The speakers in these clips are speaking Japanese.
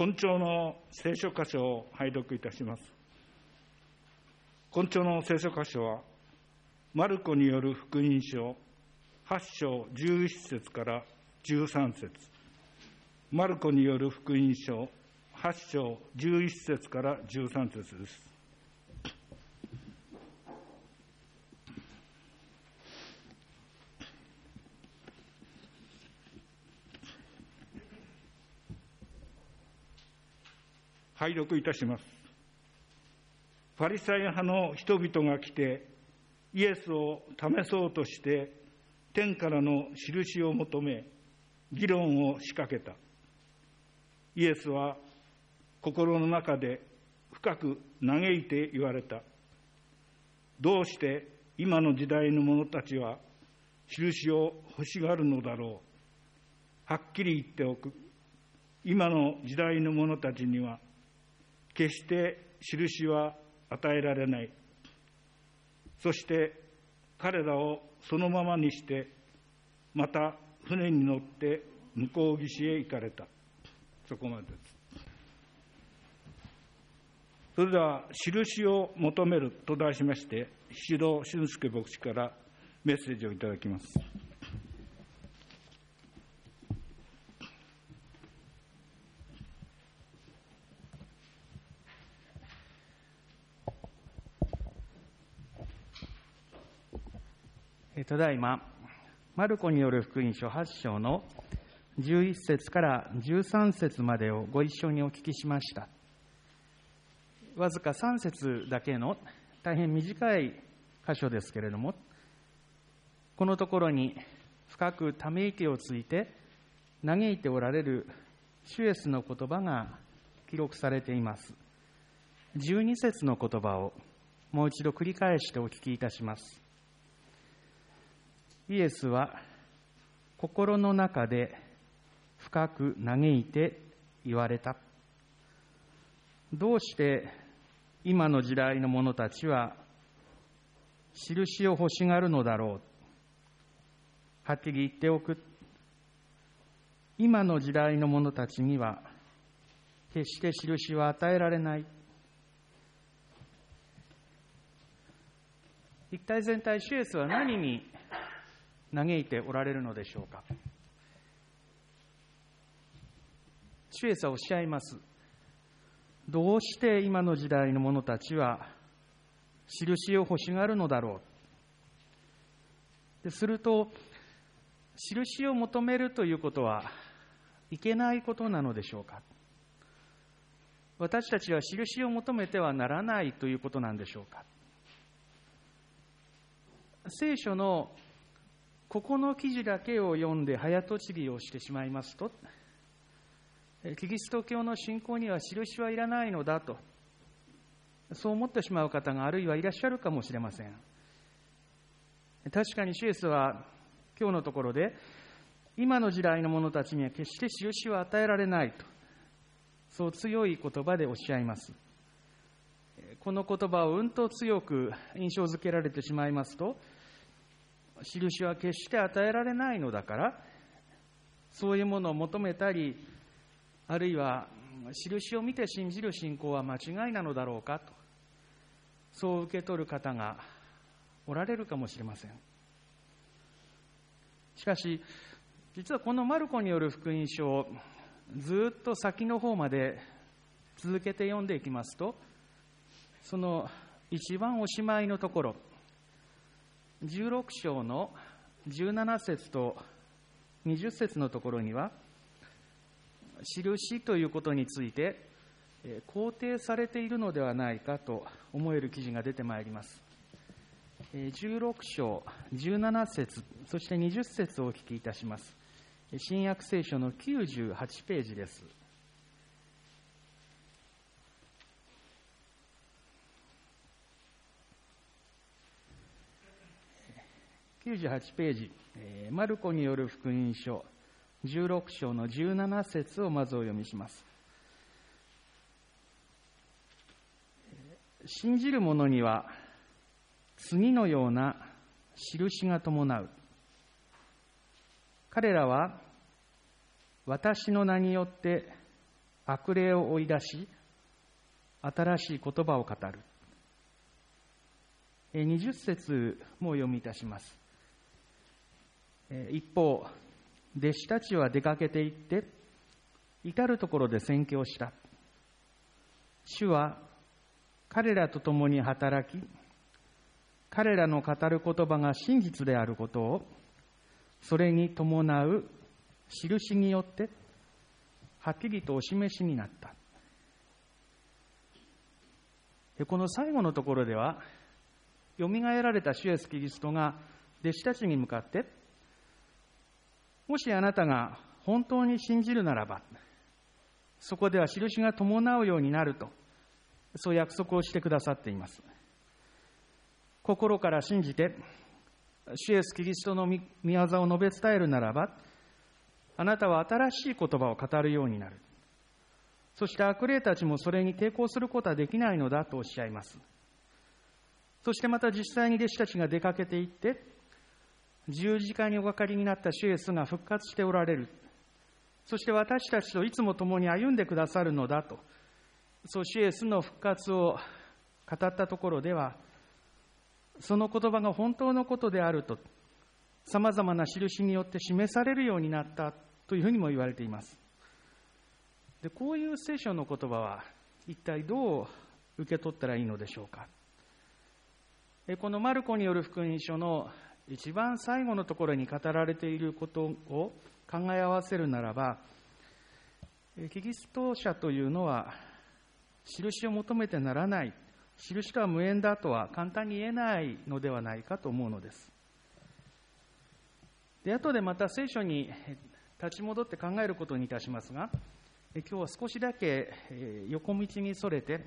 今朝の聖書箇所を拝読いたします。今朝の聖書箇所は、マルコによる福音書8章11節から13節、マルコによる福音書8章11節から13節です。拝読いたします。ファリサイ派の人々が来て、イエスを試そうとして、天からの印を求め、議論を仕掛けた。イエスは心の中で深く嘆いて言われた。どうして今の時代の者たちは印を欲しがるのだろう。はっきり言っておく。今の時代の者たちには決して印は与えられない。そして彼らをそのままにして、また船に乗って向こう岸へ行かれた。そこまでです。それでは、印を求めると題しまして、宍戸俊介牧師からメッセージをいただきます。 ただいま、マルコによる福音書8章の11節から13節までをご一緒にお聞きしました。わずか3節だけの大変短い箇所ですけれども、このところに深くため息をついて嘆いておられる主イエスの言葉が記録されています。12節の言葉をもう一度繰り返してお聞きいたします。イエスは心の中で深く嘆いて言われた。どうして今の時代の者たちは印を欲しがるのだろう。はっきり言っておく。今の時代の者たちには決して印は与えられない。一体全体、主イエスは何に嘆いておられるのでしょうか。主イエスはおっしゃいます。どうして今の時代の者たちは印を欲しがるのだろう。すると、印を求めるということはいけないことなのでしょうか。私たちは印を求めてはならないということなんでしょうか。聖書のここの記事だけを読んで早とちりをしてしまいますと、キリスト教の信仰には印はいらないのだと、そう思ってしまう方があるいはいらっしゃるかもしれません。確かに主イエスは今日のところで、今の時代の者たちには決して印は与えられないと、そう強い言葉でおっしゃいます。この言葉をうんと強く印象づけられてしまいますと、印は決して与えられないのだから、そういうものを求めたり、あるいは印を見て信じる信仰は間違いなのだろうかと、そう受け取る方がおられるかもしれません。しかし、実はこのマルコによる福音書をずっと先の方まで続けて読んでいきますと、その一番おしまいのところ、16章の17節と20節のところには、印ということについて肯定されているのではないかと思える記事が出てまいります。16章17節そして20節をお聞きいたします。新約聖書の98ページです。98ページ、マルコによる福音書16章の17節をまずお読みします。信じる者には次のような印が伴う。彼らは私の名によって悪霊を追い出し、新しい言葉を語る。20節もお読みいたします。一方、弟子たちは出かけて行って、至るところで宣教した。主は彼らと共に働き、彼らの語る言葉が真実であることを、それに伴う印によってはっきりとお示しになった。この最後のところでは、よみがえられた主イエスキリストが弟子たちに向かって、もしあなたが本当に信じるならば、そこでは印が伴うようになると、そう約束をしてくださっています。心から信じて、主イエスキリストの御業を述べ伝えるならば、あなたは新しい言葉を語るようになる。そして悪霊たちもそれに抵抗することはできないのだとおっしゃいます。そしてまた実際に弟子たちが出かけていって、十字架におかかりになった主イエスが復活しておられる。そして私たちといつも共に歩んでくださるのだと、そう主イエスの復活を語ったところでは、その言葉が本当のことであると、さまざまな印によって示されるようになったというふうにも言われています。で、こういう聖書の言葉は一体どう受け取ったらいいのでしょうか。このマルコによる福音書の一番最後のところに語られていることを考え合わせるならば、キリスト者というのは印を求めてならない、印とは無縁だとは簡単に言えないのではないかと思うのです。で、後でまた聖書に立ち戻って考えることにいたしますが、今日は少しだけ横道にそれて、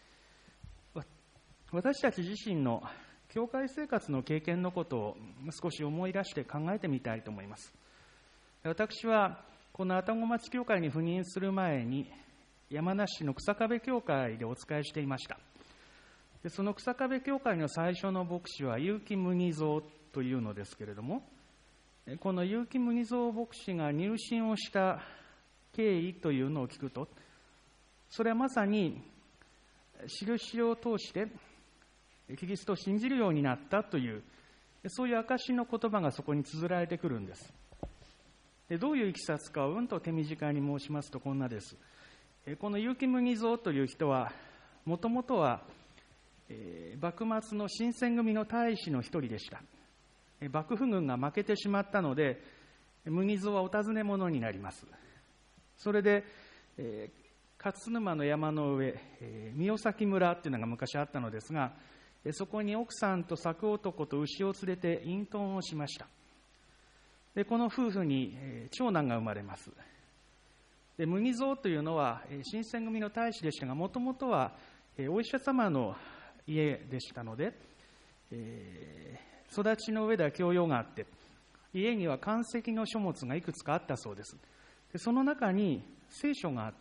私たち自身の教会生活の経験のことを少し思い出して考えてみたいと思います。私はこの愛宕町教会に赴任する前に、山梨市の草壁教会でお仕えしていました。で、その草壁教会の最初の牧師は結城麦蔵というのですけれども、この結城麦蔵牧師が入信をした経緯というのを聞くと、それはまさに印を通してキリストを信じるようになったという、そういう証の言葉がそこに綴られてくるんです。で、どういういきさつかを手短に申しますとこんなです。この結城麦蔵という人は、もともとは幕末の新選組の大使の一人でした。幕府軍が負けてしまったので、麦蔵はお尋ね者になります。それで、勝沼の山の上、三崎村っていうのが昔あったのですが、そこに奥さんと作男と牛を連れて隠遁をしました。で、この夫婦に長男が生まれます。で、麦蔵というのは新選組の大使でしたが、もともとはお医者様の家でしたので、育ちの上では教養があって、家には漢籍の書物がいくつかあったそうです。で、その中に聖書があって、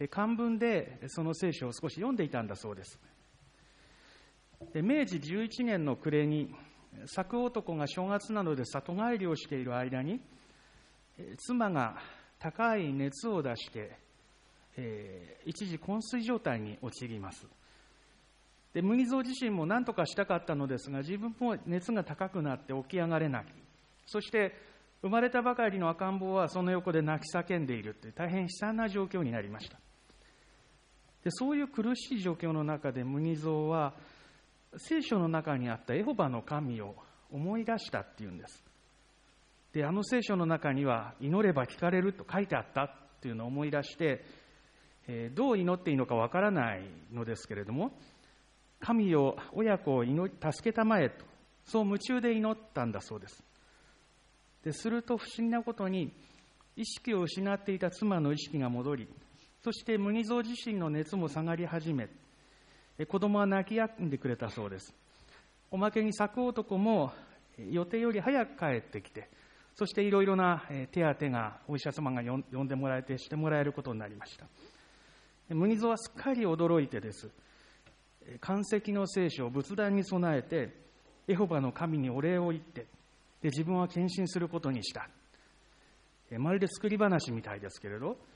漢文でその聖書を少し読んでいたんだそうです。で、明治11年の暮れに、作男が正月などで里帰りをしている間に、妻が高い熱を出して、一時昏睡状態に陥ります。で、麦蔵自身も何とかしたかったのですが、自分も熱が高くなって起き上がれない。そして生まれたばかりの赤ん坊はその横で泣き叫んでいるという大変悲惨な状況になりました。で、そういう苦しい状況の中で麦蔵は聖書の中にあったエホバの神を思い出したっていうんです。で、あの聖書の中には祈れば聞かれると書いてあったっていうのを思い出して、どう祈っていいのかわからないのですけれども、神を、親子を助けたまえと、そう夢中で祈ったんだそうです。ですると不思議なことに、意識を失っていた妻の意識が戻り、そして麦蔵自身の熱も下がり始め、子供は泣き止んでくれたそうです。おまけに作男も予定より早く帰ってきて、そしていろいろな手当がお医者様が呼んでもらえてしてもらえることになりました。麦蔵はすっかり驚いてです。漢籍の聖書を仏壇に備えて、エホバの神にお礼を言って、で、自分は献身することにした。まるで作り話みたいですけれど、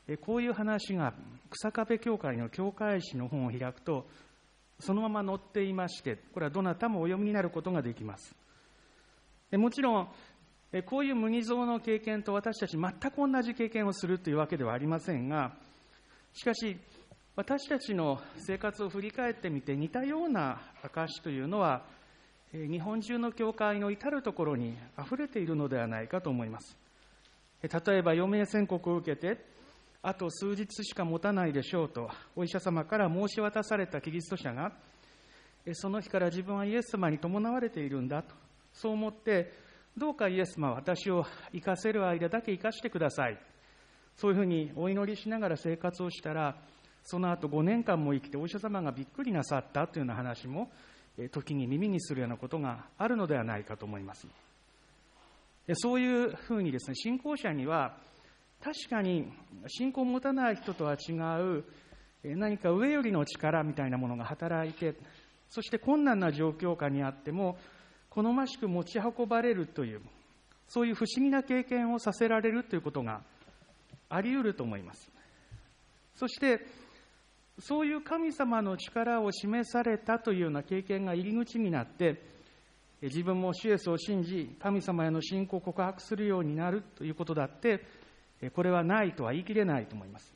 こういう話が草壁教会の教会誌の本を開くとそのまま載っていまして、これはどなたもお読みになることができます。もちろんこういう無二像の経験と私たち全く同じ経験をするというわけではありませんが、しかし私たちの生活を振り返ってみて似たような証というのは日本中の教会の至るところにあふれているのではないかと思います。例えば余命宣告を受けてあと数日しか持たないでしょうとお医者様から申し渡されたキリスト者が、その日から自分はイエス様に伴われているんだと、そう思ってどうかイエス様は私を生かせる間だけ生かしてください、そういうふうにお祈りしながら生活をしたら、その後5年間も生きてお医者様がびっくりなさったというような話も時に耳にするようなことがあるのではないかと思います。そういうふうにですね、信仰者には確かに信仰を持たない人とは違う何か上よりの力みたいなものが働いて、そして困難な状況下にあっても好ましく持ち運ばれるという、そういう不思議な経験をさせられるということがあり得ると思います。そしてそういう神様の力を示されたというような経験が入り口になって、自分も主イエスを信じ神様への信仰を告白するようになるということだって、これはないとは言い切れないと思います。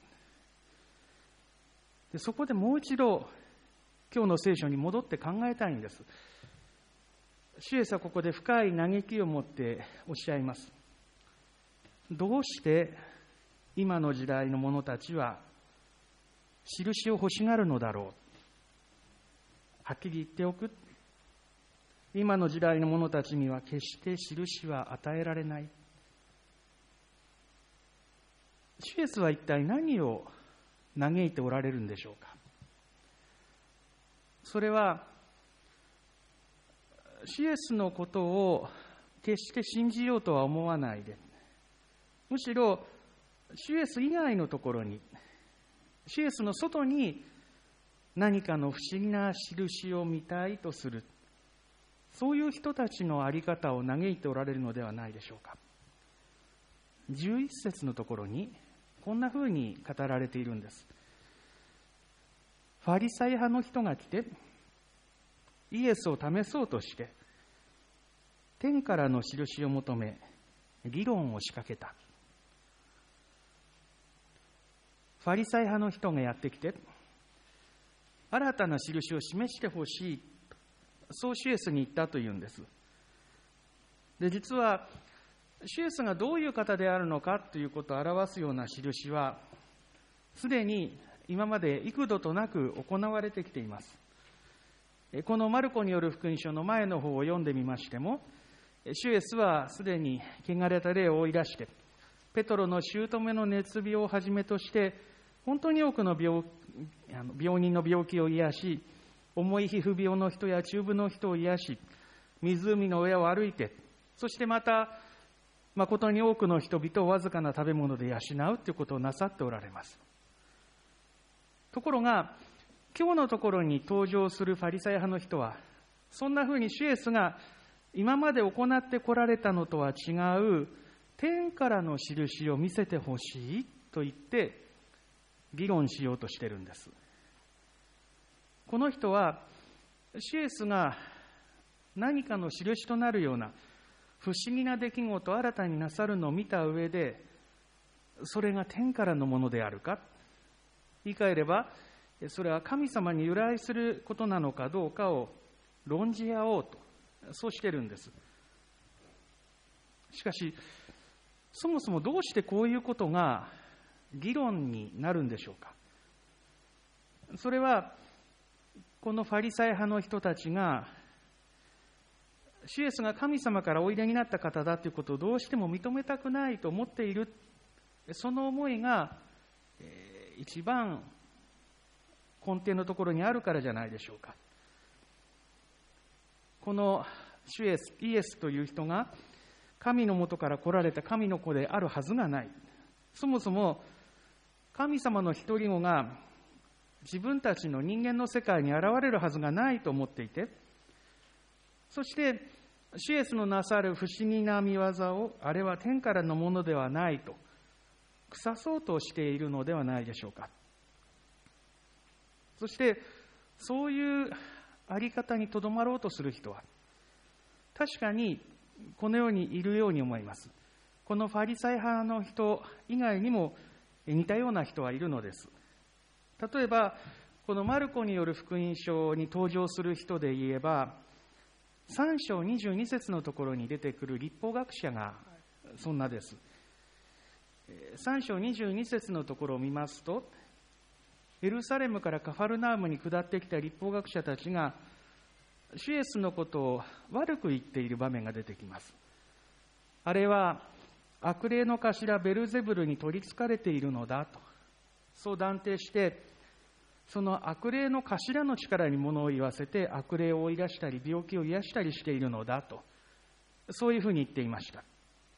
でそこでもう一度今日の聖書に戻って考えたいんです。主イエスはここで深い嘆きを持っておっしゃいます。どうして今の時代の者たちは印を欲しがるのだろう。はっきり言っておく。今の時代の者たちには決して印は与えられない。主イエスは一体何を嘆いておられるんでしょうか。それは主イエスのことを決して信じようとは思わないで、むしろ主イエス以外のところに、主イエスの外に何かの不思議な印を見たいとする、そういう人たちの在り方を嘆いておられるのではないでしょうか。11節のところにこんなふうに語られているんです。ファリサイ派の人が来てイエスを試そうとして天からの印を求め議論を仕掛けた。ファリサイ派の人がやってきて新たな印を示してほしい、そう主イエスに言ったというんです。で、実は主イエスがどういう方であるのかということを表すような印はすでに今まで幾度となく行われてきています。このマルコによる福音書の前の方を読んでみましても、主イエスはすでに汚れた霊を追い出してペトロの姑の熱病をはじめとして本当に多くの病人の病気を癒し、重い皮膚病の人や中風の人を癒し、湖の上を歩いて、そしてまた誠に多くの人々をわずかな食べ物で養うということをなさっておられます。ところが今日のところに登場するファリサイ派の人は、そんなふうに主イエスが今まで行ってこられたのとは違う天からの印を見せてほしいと言って議論しようとしているんです。この人は主イエスが何かの印となるような不思議な出来事を新たになさるのを見た上で、それが天からのものであるか、言い換えればそれは神様に由来することなのかどうかを論じ合おうと、そうしているんです。しかしそもそもどうしてこういうことが議論になるんでしょうか。それはこのファリサイ派の人たちが主イエスが神様からおいでになった方だということをどうしても認めたくないと思っている、その思いが一番根底のところにあるからじゃないでしょうか。この主イエスという人が神のもとから来られた神の子であるはずがない。そもそも神様の一人子が自分たちの人間の世界に現れるはずがないと思っていて、そして主イエスのなさる不思議な見業をあれは天からのものではないと腐そうとしているのではないでしょうか。そしてそういうあり方にとどまろうとする人は確かにこの世にいるように思います。このファリサイ派の人以外にも似たような人はいるのです。例えばこのマルコによる福音書に登場する人で言えば、3章22節のところに出てくる律法学者がそんなです。3章22節のところを見ますと、エルサレムからカファルナウムに下ってきた律法学者たちが主イエスのことを悪く言っている場面が出てきます。あれは悪霊の頭ベルゼブルに取りつかれているのだと、そう断定して、その悪霊の頭の力に物を言わせて悪霊を追い出したり病気を癒したりしているのだと、そういうふうに言っていました。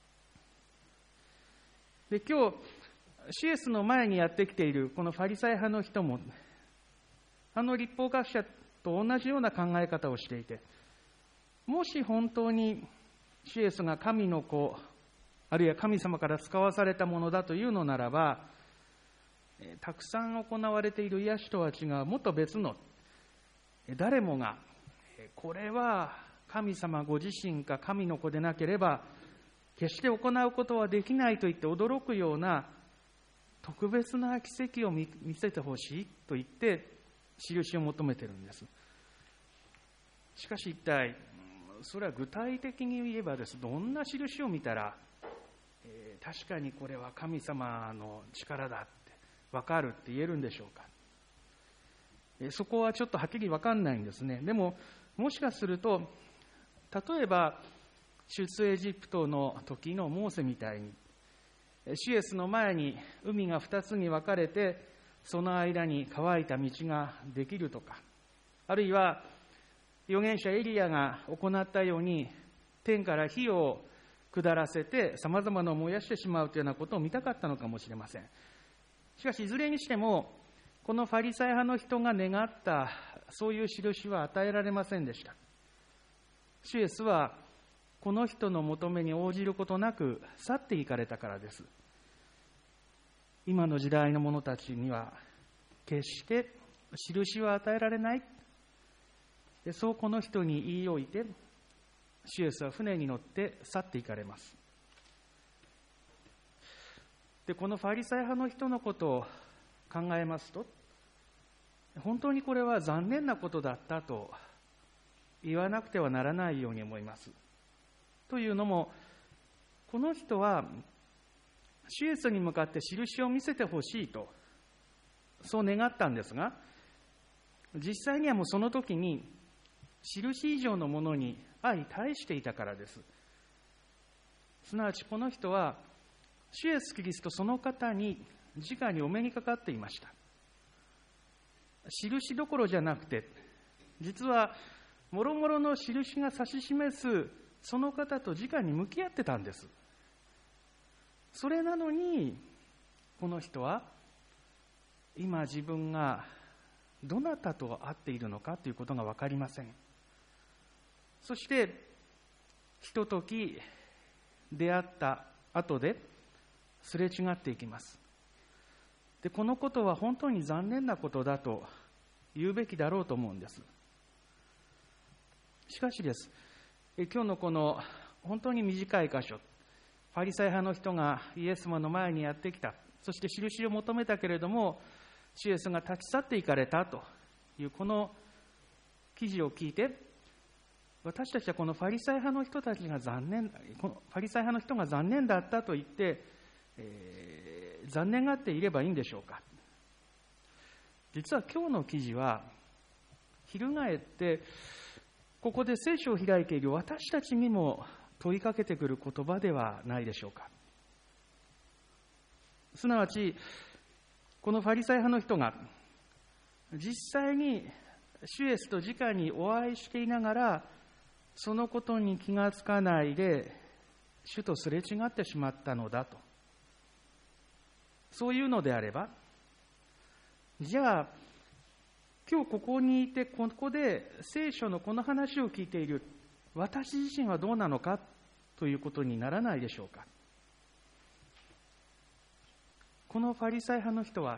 で、今日主イエスの前にやってきているこのファリサイ派の人も、律法学者と同じような考え方をしていて、もし本当に主イエスが神の子、あるいは神様から使わされたものだというのならば、たくさん行われている癒しとは違うもっと別の、誰もがこれは神様ご自身か神の子でなければ決して行うことはできないと言って驚くような特別な奇跡を見せてほしいと言って印を求めているんです。しかし一体それは具体的に言えばです、どんな印を見たら、確かにこれは神様の力だって分かるって言えるんでしょうか。そこはちょっとはっきり分かんないんですね。でももしかすると、例えば出エジプトの時のモーセみたいに、主イエスの前に海が2つに分かれてその間に乾いた道ができるとか、あるいは預言者エリアが行ったように天から火を下らせてさまざまな燃やしてしまうというようなことを見たかったのかもしれません。しかしいずれにしてもこのファリサイ派の人が願ったそういう印は与えられませんでした。主イエスはこの人の求めに応じることなく去っていかれたからです。今の時代の者たちには決して印は与えられない。で、そうこの人に言い置いて、主イエスは船に乗って去っていかれます。で、このファリサイ派の人のことを考えますと、本当にこれは残念なことだったと言わなくてはならないように思います。というのも、この人は主イエスに向かって印を見せてほしいとそう願ったんですが、実際にはもうその時に印以上のものに相対していたからです。すなわちこの人は主イエスキリストその方に直にお目にかかっていました。印どころじゃなくて、実はもろもろの印が指し示すその方と直に向き合ってたんです。それなのにこの人は今自分がどなたと会っているのかということが分かりません。そしてひととき出会った後ですれ違っていきます。で、このことは本当に残念なことだと言うべきだろうと思うんです。しかしです、今日のこの本当に短い箇所、ファリサイ派の人がイエス様の前にやってきた、そして印を求めたけれども主イエスが立ち去っていかれたというこの記事を聞いて、私たちはこのファリサイ派の人たちが残念、このファリサイ派の人が残念だったと言って、残念がっていればいいんでしょうか。実は今日の記事は翻ってここで聖書を開いている私たちにも問いかけてくる言葉ではないでしょうか。すなわちこのファリサイ派の人が実際に主イエスと直にお会いしていながらそのことに気がつかないで主とすれ違ってしまったのだと、そういうのであれば、じゃあ今日ここにいてここで聖書のこの話を聞いている私自身はどうなのかということにならないでしょうか。 このファリサイ派の人は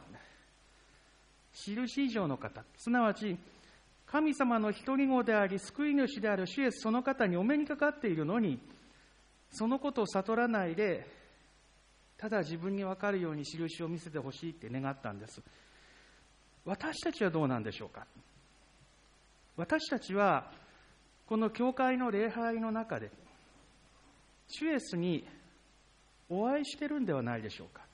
印以上の方、すなわち神様の独り子であり救い主である主イエスその方にお目にかかっているのに、そのことを悟らないでただ自分に分かるように印を見せてほしいって願ったんです。私たちはどうなんでしょうか。私たちはこの教会の礼拝の中で主イエスにお会いしてるんではないでしょうか。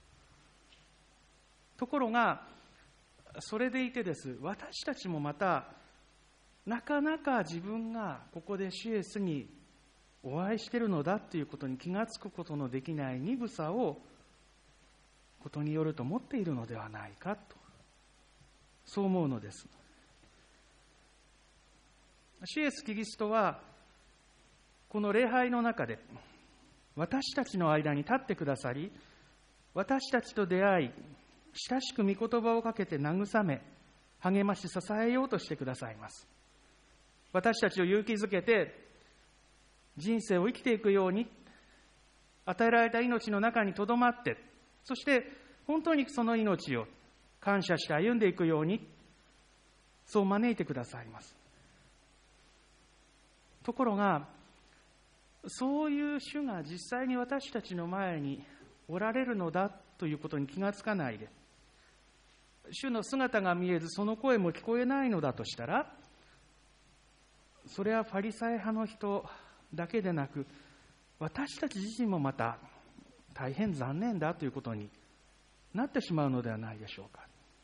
ところがそれでいてです、私たちもまたなかなか自分がここで主イエスにお会いしているのだということに気がつくことのできない鈍さをことによると持っているのではないかと、そう思うのです。主イエスキリストはこの礼拝の中で私たちの間に立ってくださり、私たちと出会い親しく御言葉をかけて慰め励まし支えようとしてくださいます。私たちを勇気づけて人生を生きていくように、与えられた命の中にとどまって、そして本当にその命を感謝して歩んでいくように、そう招いてくださいます。ところがそういう主が実際に私たちの前におられるのだということに気がつかないで、主の姿が見えずその声も聞こえないのだとしたら、それはファリサイ派の人だけでなく私たち自身もまた大変残念だということになってしまうのではないでしょうか。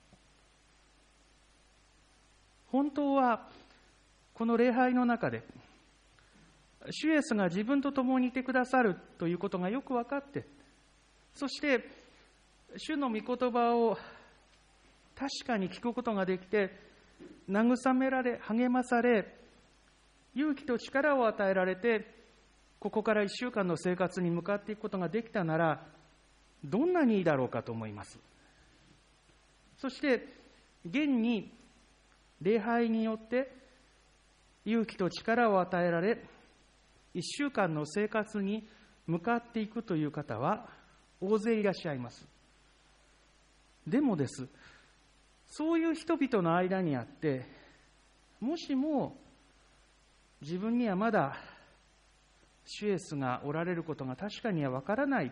本当はこの礼拝の中で主イエスが自分と共にいてくださるということがよく分かって、そして主の御言葉を確かに聞くことができて、慰められ励まされ勇気と力を与えられて、ここから1週間の生活に向かっていくことができたならどんなにいいだろうかと思います。そして現に礼拝によって勇気と力を与えられ1週間の生活に向かっていくという方は大勢いらっしゃいます。でもです、そういう人々の間にあって、もしも自分にはまだ主イエスがおられることが確かにはわからない、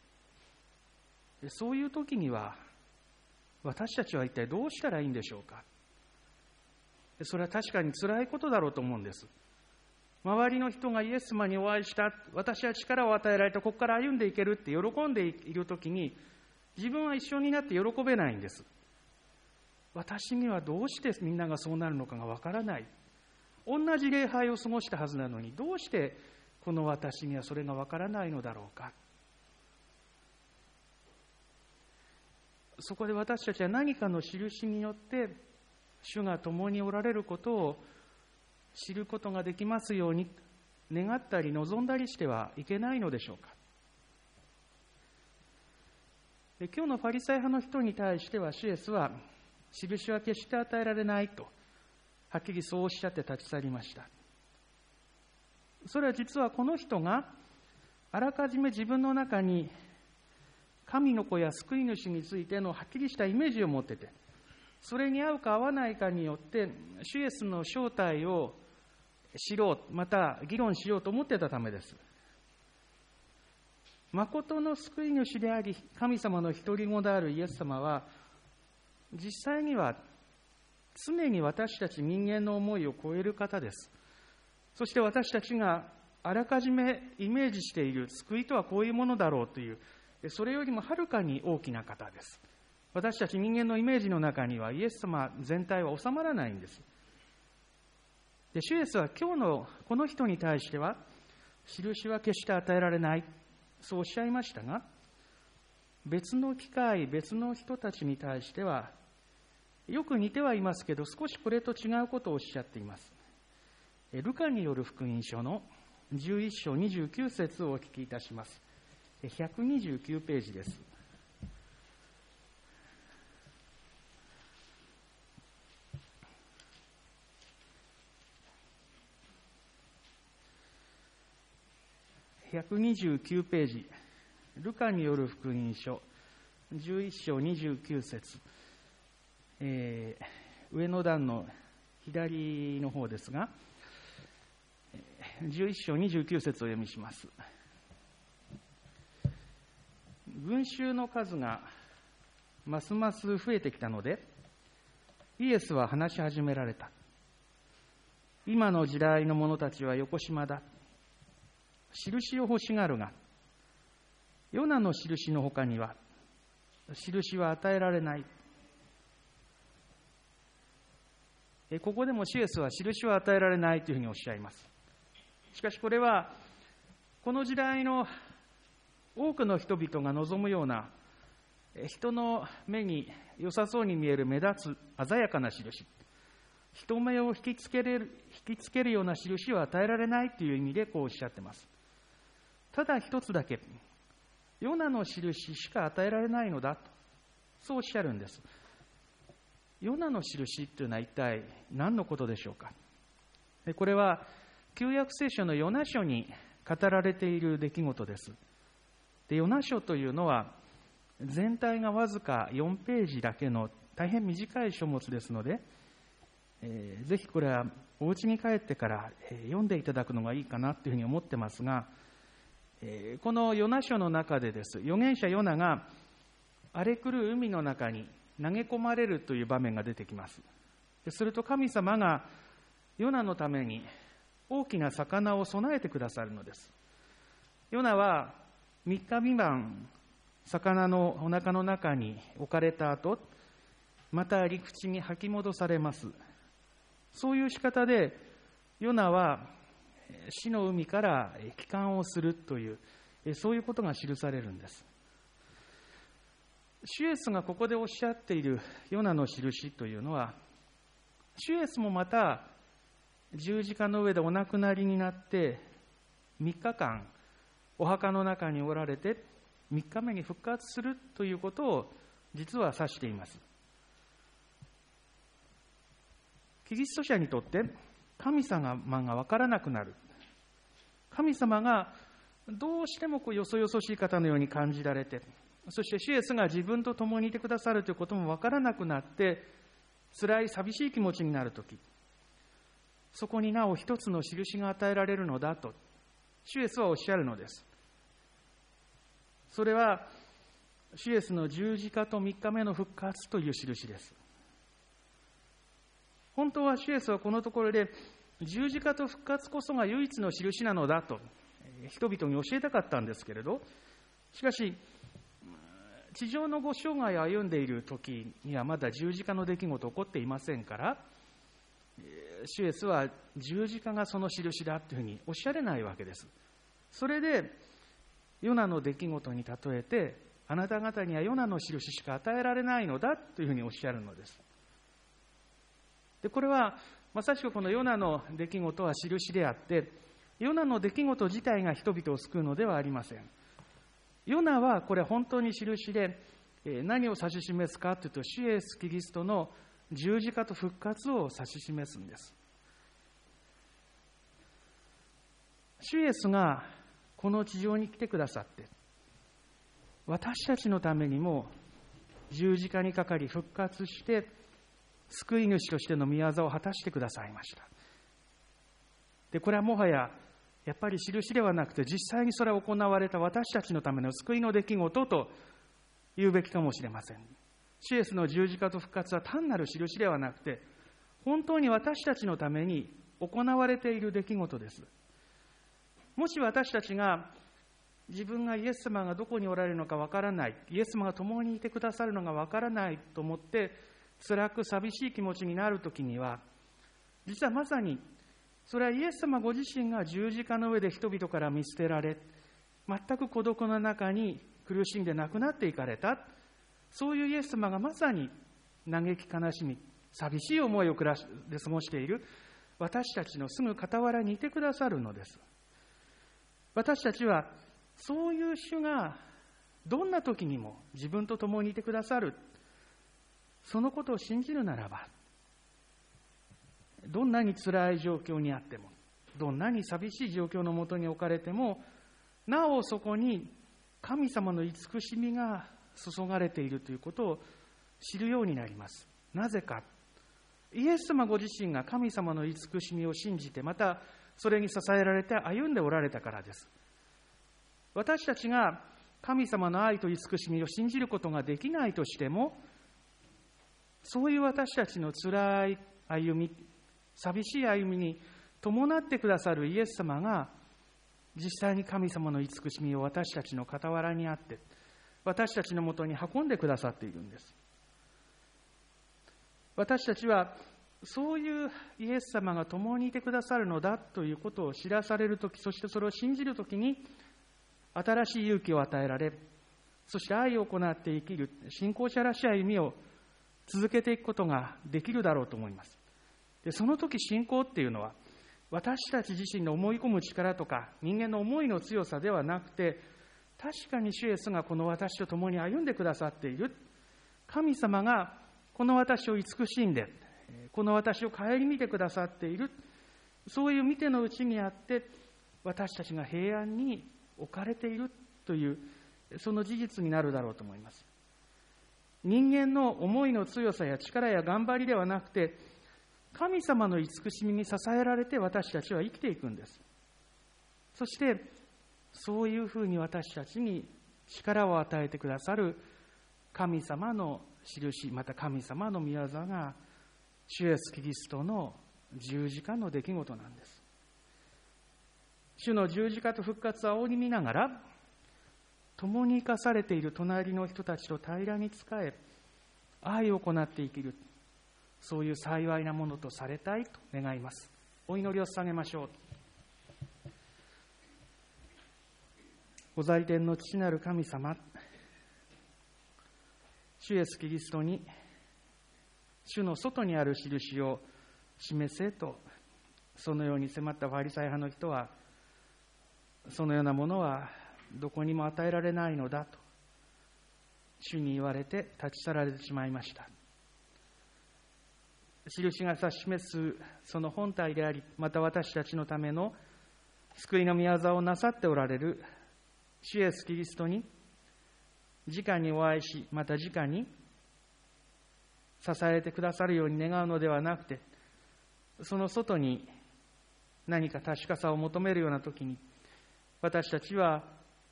そういう時には私たちは一体どうしたらいいんでしょうか。それは確かに辛いことだろうと思うんです。周りの人がイエス様にお会いした、私は力を与えられてここから歩んでいけるって喜んでいるときに、自分は一緒になって喜べないんです。私にはどうしてみんながそうなるのかがわからない。同じ礼拝を過ごしたはずなのに、どうしてこの私にはそれがわからないのだろうか。そこで私たちは何かの印によって主が共におられることを知ることができますように願ったり望んだりしてはいけないのでしょうか。で、今日のファリサイ派の人に対しては主イエスは印は決して与えられないとはっきりそうおっしゃって立ち去りました。それは実はこの人があらかじめ自分の中に神の子や救い主についてのはっきりしたイメージを持ってて、それに合うか合わないかによって主イエスの正体を知ろう、また議論しようと思っていたためです。誠の救い主であり神様の独り子であるイエス様は、実際には常に私たち人間の思いを超える方です。そして私たちがあらかじめイメージしている救いとはこういうものだろうという、それよりもはるかに大きな方です。私たち人間のイメージの中にはイエス様全体は収まらないんです。で、主イエスは今日のこの人に対しては印は決して与えられない、そうおっしゃいましたが、別の機会、別の人たちに対してはよく似てはいますけど、少しこれと違うことをおっしゃっています。ルカによる福音書の11章29節をお聞きいたします。129ページです。129ページ、ルカによる福音書 11章29節、上の段の左の方ですが、11章29節を読みします。群衆の数がますます増えてきたので、イエスは話し始められた。今の時代の者たちはよこしまだ。印を欲しがるが、ヨナの印の他には印は与えられない。ここでも主イエスは印は与えられないというふうにおっしゃいます。しかしこれはこの時代の多くの人々が望むような人の目に良さそうに見える目立つ鮮やかな印、人目を引きつけるような印は与えられないという意味でこうおっしゃっています。ただ一つだけ、ヨナの印しか与えられないのだと、そうおっしゃるんです。ヨナの印というのは一体何のことでしょうか。これは旧約聖書のヨナ書に語られている出来事です。で、ヨナ書というのは全体がわずか4ページだけの大変短い書物ですので、ぜひこれはお家に帰ってから読んでいただくのがいいかなというふうに思ってますが、このヨナ書の中でです、預言者ヨナが荒れ狂う海の中に投げ込まれるという場面が出てきます。すると神様がヨナのために大きな魚を備えてくださるのです。ヨナは3日未満魚のお腹の中に置かれた後、また陸地に吐き戻されます。そういう仕方でヨナは死の海から帰還をするという、そういうことが記されるんです。主イエスがここでおっしゃっているヨナの印というのは、主イエスもまた十字架の上でお亡くなりになって3日間お墓の中におられて3日目に復活するということを実は指しています。キリスト者にとって神様が分からなくなる、神様がどうしてもよそよそしい方のように感じられて、そして主イエスが自分と共にいてくださるということも分からなくなって辛い寂しい気持ちになるとき、そこになお一つの印が与えられるのだと主イエスはおっしゃるのです。それは主イエスの十字架と3日目の復活という印です。本当は主イエスはこのところで十字架と復活こそが唯一の印なのだと人々に教えたかったんですけれど、しかし地上のご生涯を歩んでいる時にはまだ十字架の出来事起こっていませんから、主イエスは十字架がその印だというふうにおっしゃれないわけです。それでヨナの出来事に例えて、あなた方にはヨナの印しか与えられないのだというふうにおっしゃるのです。で、これはまさしくこのヨナの出来事は印であって、ヨナの出来事自体が人々を救うのではありません。ヨナはこれ本当に印で、何を指し示すかというと、主イエスキリストの十字架と復活を指し示すんです。主イエスがこの地上に来てくださって、私たちのためにも十字架にかかり復活して救い主としての御業を果たしてくださいました。で、これはもはややっぱり印ではなくて、実際にそれは行われた私たちのための救いの出来事と言うべきかもしれません。主イエスの十字架と復活は単なる印ではなくて、本当に私たちのために行われている出来事です。もし私たちが自分がイエス様がどこにおられるのかわからない、イエス様が共にいてくださるのがわからないと思って辛く寂しい気持ちになるときには、実はまさにそれはイエス様ご自身が十字架の上で人々から見捨てられ、全く孤独の中に苦しんで亡くなっていかれた、そういうイエス様がまさに嘆き悲しみ寂しい思いをで過ごしている私たちのすぐ傍らにいてくださるのです。私たちはそういう主がどんな時にも自分と共にいてくださる、そのことを信じるならば、どんなに辛い状況にあっても、どんなに寂しい状況のもとに置かれても、なおそこに神様の慈しみが注がれているということを知るようになります。なぜか、イエス様ご自身が神様の慈しみを信じて、またそれに支えられて歩んでおられたからです。私たちが神様の愛と慈しみを信じることができないとしても、そういう私たちの辛い歩み、寂しい歩みに伴ってくださるイエス様が、実際に神様の慈しみを私たちの傍らにあって、私たちのもとに運んでくださっているんです。私たちはそういうイエス様が共にいてくださるのだということを知らされるとき、そしてそれを信じるときに、新しい勇気を与えられ、そして愛を行って生きる信仰者らしい歩みを続けていくことができるだろうと思います。で、その時信仰っていうのは、私たち自身の思い込む力とか人間の思いの強さではなくて、確かに主イエスがこの私と共に歩んでくださっている、神様がこの私を慈しんで、この私を顧みてくださっている、そういう見てのうちにあって私たちが平安に置かれているという、その事実になるだろうと思います。人間の思いの強さや力や頑張りではなくて、神様の慈しみに支えられて私たちは生きていくんです。そしてそういうふうに私たちに力を与えてくださる神様の印、また神様の御業が主イエスキリストの十字架の出来事なんです。主の十字架と復活を仰ぎ見ながら、共に生かされている隣の人たちと平らに仕え、愛を行って生きる、そういう幸いなものとされたいと願います。お祈りを捧げましょう。ご在天の父なる神様、主イエスキリストに主の外にある印を示せと、そのように迫ったファリサイ派の人は、そのようなものはどこにも与えられないのだと主に言われて立ち去られてしまいました。印が指し示すその本体であり、また私たちのための救いの御業をなさっておられる主イエスキリストに直にお会いし、また直に支えてくださるように願うのではなくて、その外に何か確かさを求めるようなときに、私たちは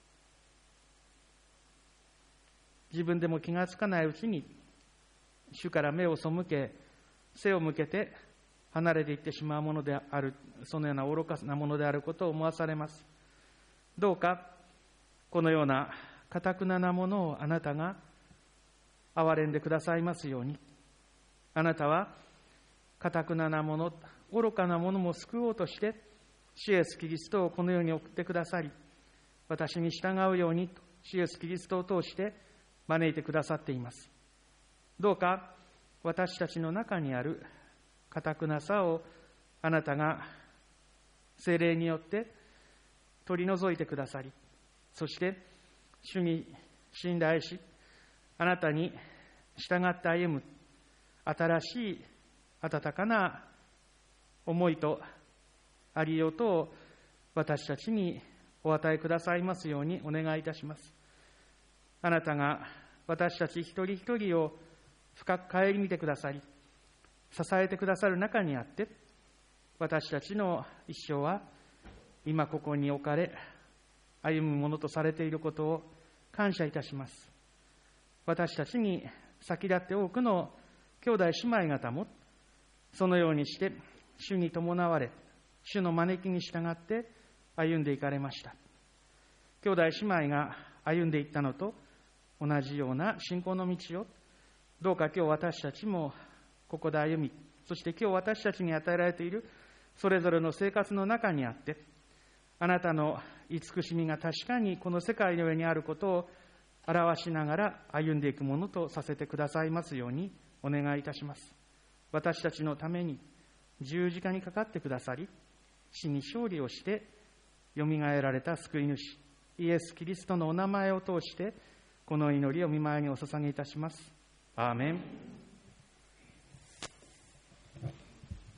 自分でも気がつかないうちに主から目を背け、背を向けて離れていってしまうものである、そのような愚かなものであることを思わされます。どうかこのような堅なものをあなたが憐れんでくださいますように。あなたは堅なもの、愚かなものも救おうとして主イエスキリストをこの世に送ってくださり、私に従うようにと主イエスキリストを通して招いてくださっています。どうか私たちの中にある堅なさをあなたが聖霊によって取り除いてくださり、そして主に信頼し、あなたに従って歩む新しい温かな思いとありようとを私たちにお与えくださいますようにお願いいたします。あなたが私たち一人一人を深く顧みてくださり、支えてくださる中にあって、私たちの一生は今ここに置かれ歩むものとされていることを感謝いたします。私たちに先立って多くの兄弟姉妹方もそのようにして主に伴われ、主の招きに従って歩んでいかれました。兄弟姉妹が歩んでいったのと同じような信仰の道を、どうか今日私たちもここで歩み、そして今日私たちに与えられているそれぞれの生活の中にあって、あなたの慈しみが確かにこの世界の上にあることを表しながら歩んでいくものとさせてくださいますようにお願いいたします。私たちのために十字架にかかってくださり、死に勝利をしてよみがえられた救い主イエス・キリストのお名前を通してこの祈りを御前にお捧げいたします。アーメン。